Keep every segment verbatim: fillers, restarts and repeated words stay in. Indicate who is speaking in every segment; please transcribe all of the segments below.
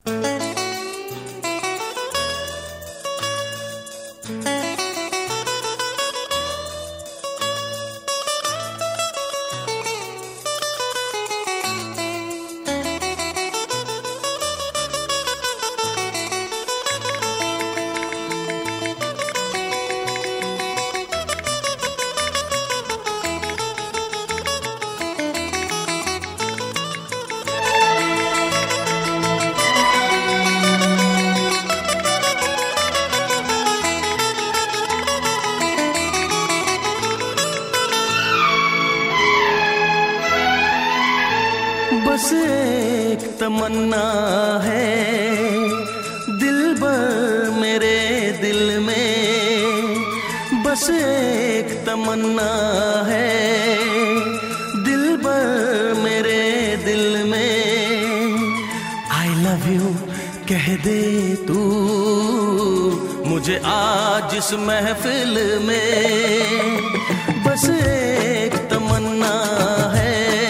Speaker 1: बस एक तमन्ना है दिल भर मेरे दिल में, बस एक तमन्ना है दिल भर मेरे दिल में। आई लव यू कह दे तू मुझे आज इस महफिल में, बस एक तमन्ना है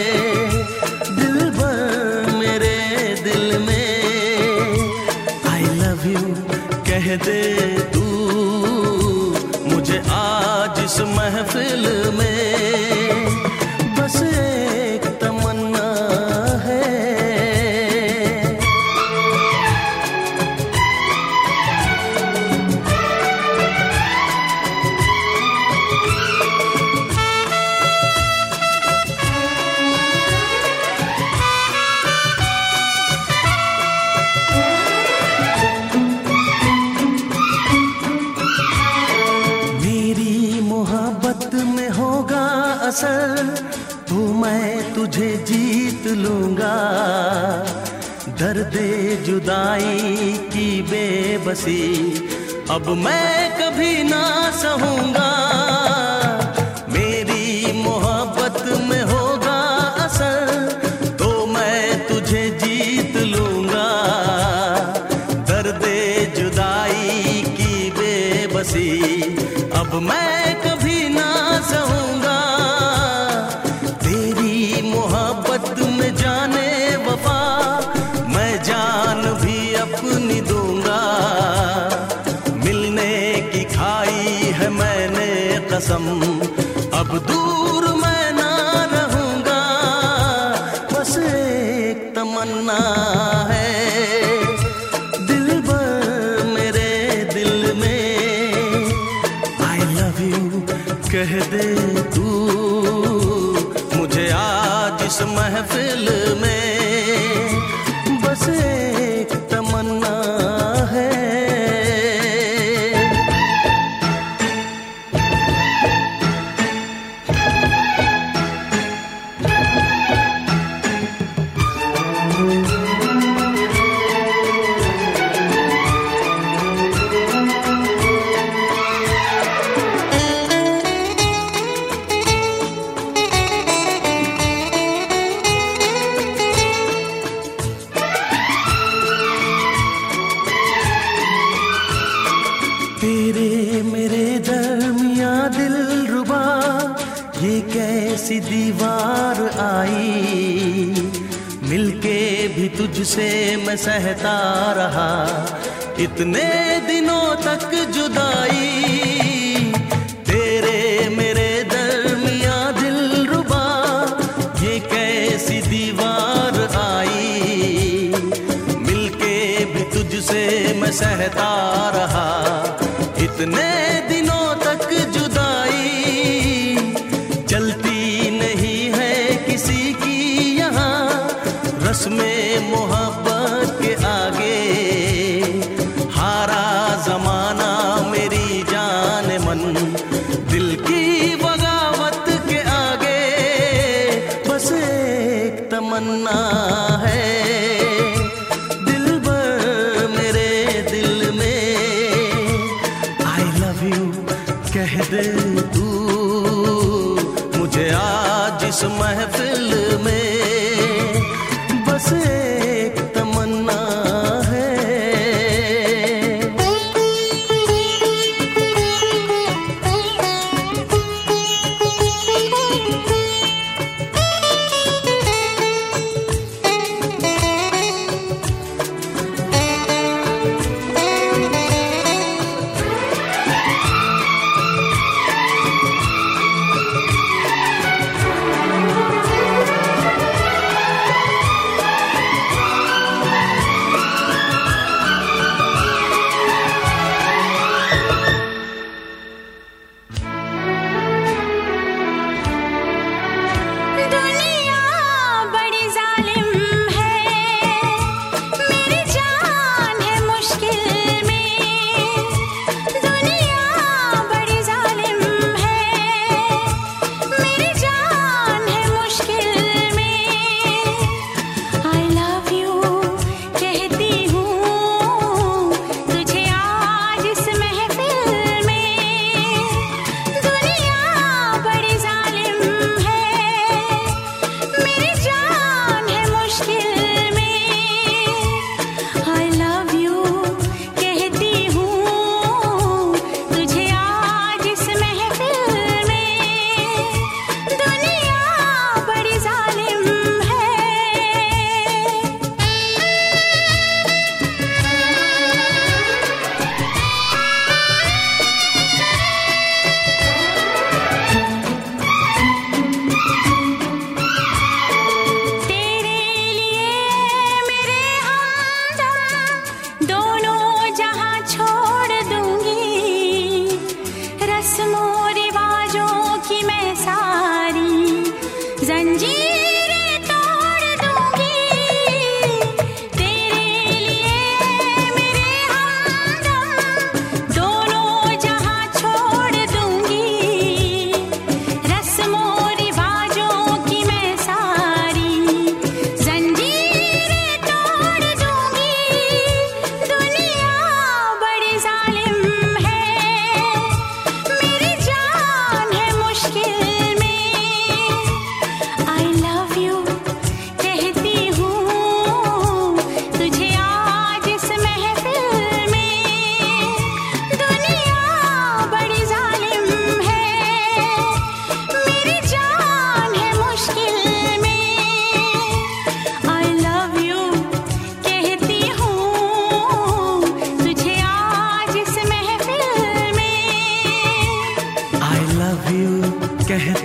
Speaker 1: कह दे तू मुझे आज इस महफिल में, बस एक तमन्ना है। में होगा असर तो मैं तुझे जीत लूंगा, दर्दे जुदाई की बेबसी अब मैं कभी ना सहूंगा। मेरी मोहब्बत में होगा असर तो मैं तुझे जीत लूंगा, दर्दे जुदाई की बेबसी अब मैं कभी ना सहूंगा। तेरी मोहब्बत में जाने वफा मैं जान भी अपनी दूंगा, मिलने की खाई है मैंने कसम अब दूर मैं ना रहूंगा। बस एक तमन्ना है दिल भर मेरे दिल में, आई लव यू कह दे तू मुझे आज इस महफिल में, बस एक तमन्ना है। तेरे मेरे दरमिया दिल रुबा ये कैसी दीवार आई, मिलके भी तुझसे मैं सहता रहा इतने दिनों तक जुदाई। तेरे मेरे दरमिया दिल रुबा ये कैसी दीवार आई, मिलके भी तुझसे मैं सहता रहा इतने दिनों तक जुदाई। चलती नहीं है किसी की यहाँ रस्में मोहब्बत के आगे, हारा जमाना मेरी जान मन दिल की बगावत के आगे। बस एक तमन्ना है दिल भर मेरे दिल में, आई लव यू कह दे तू मुझे आज इस महफिल में, बस एक तमन्ना है।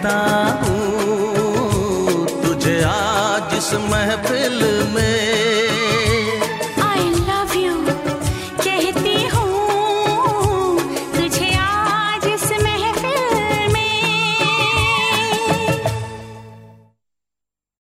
Speaker 1: कहता हूँ तुझे आज इस महफिल में